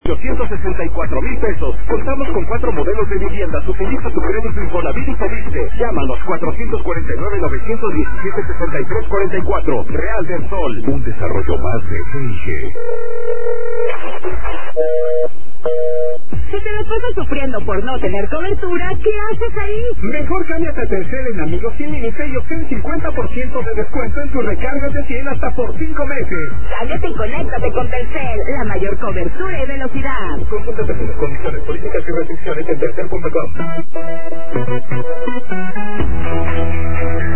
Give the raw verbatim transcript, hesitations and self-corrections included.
ochocientos sesenta y cuatro mil pesos. Contamos con cuatro modelos de viviendas. Utiliza tu crédito Infonavit y pediste. Llámanos cuatrocientos cuarenta y nueve, novecientos diecisiete, sesenta y tres cuarenta y cuatro. Real del Sol. Un desarrollo más de G I G. Si te la pasas sufriendo por no tener cobertura, ¿qué haces ahí? Mejor cámbiate a Telcel en Amigos Sin Límite y obtén cincuenta por ciento de descuento en tus recargas de cien hasta por cinco meses. Cámbiate y conéctate con Telcel, la mayor cobertura y velocidad. Consulta términos, condiciones, políticas y restricciones en telcel punto com.